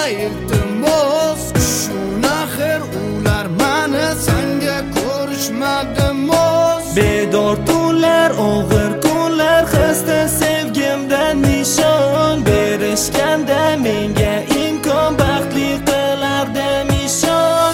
iltimos Shun axir ular mani senga ko'rishmadi mos Bedor tunlar, og'ir kunlar xasta sevgimdan nishon berishganda menga imkon baxtli qilardim ishon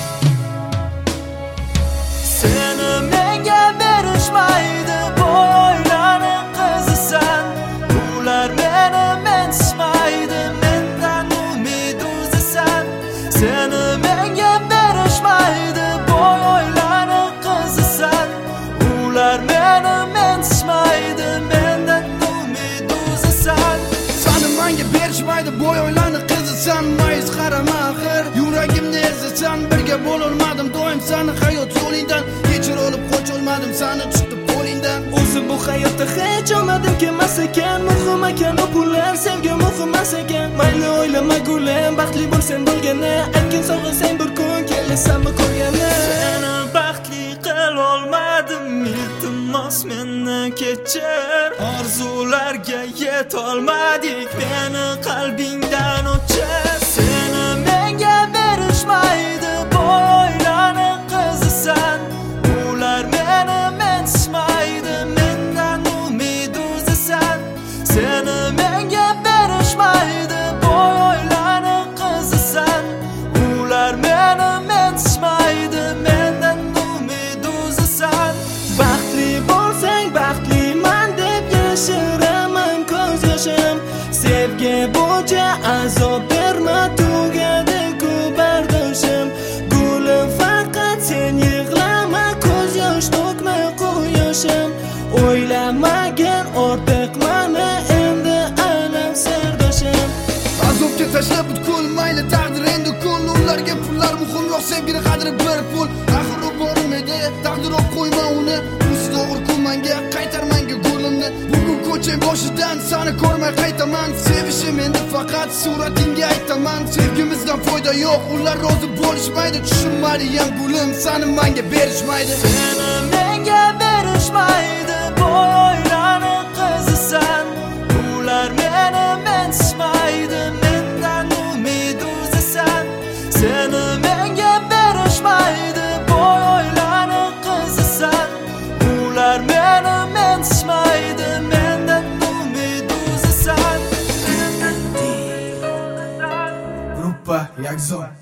Seni menga berishmaydi boylarning qizisan ular meni menishmaydi mendan umid uzasan Seni menga berishmaydi boylarning qizisan ular meni menishmaydi mendan umid uzasan Seni menga berishmaydi boylarning qizisan mayus qarama axir yuragimni ezasan birga bo'lolmadim doim seni hayot yo'lingdan kechir olib qocholmadim seni tutib qo'lingdan O'zim bu hayotda hech olmadim kelmas ekan muhim ekan o pullar sevgi muhim emas ekan mayli o'ylama gulim baxtli bo'lsang bo'lgani aytgin sog'insang bir kun kelasanmi ko'rgani Seni baxtli qilolmadim iltimos meni kechir orzularga yetolmadik meni qalbingdan o'chir Seni menga berishmaydi boylarning qizisan ular meni menishmaydi mendan umid uzasan Seni menga berishmaydi boylarning qizisan ular meni menishmaydi mendan umid uzasan Baxtli bo'lsang baxtliman deb yashiraman ko'z yoshim Sevgi bo'yicha azob berma tugadi-ku bardoshim Gulim faqat sen yig'lama ko'z yosh to'kma quyoshim O'ylamagin ortiq mani endi alam sirdoshim Azobga tashlab butkul mayli taqdir endi kul ularga pullar muhimroq sevgini qadri bir pul axir u borim edi taqdir olib qo'yma uni usti to'g'ri ku menga qaytar menga gulimni bugun ko'cha boshidan seni ko'rmay qaytaman sevishim endi faqat suratingga aytaman sevgimizdan foyda yo'q ular rozi bo'lishmaydi tushunmaydigan gulim seni menga berishmaydi Seni menga berishmaydi boylarning qizisan ular meni menishmaydi mendan umid uzasan Seni menga berishmaydi boylarning qizisan ular meni menishmaydi mendan umid uzasan Gruppa Yakzon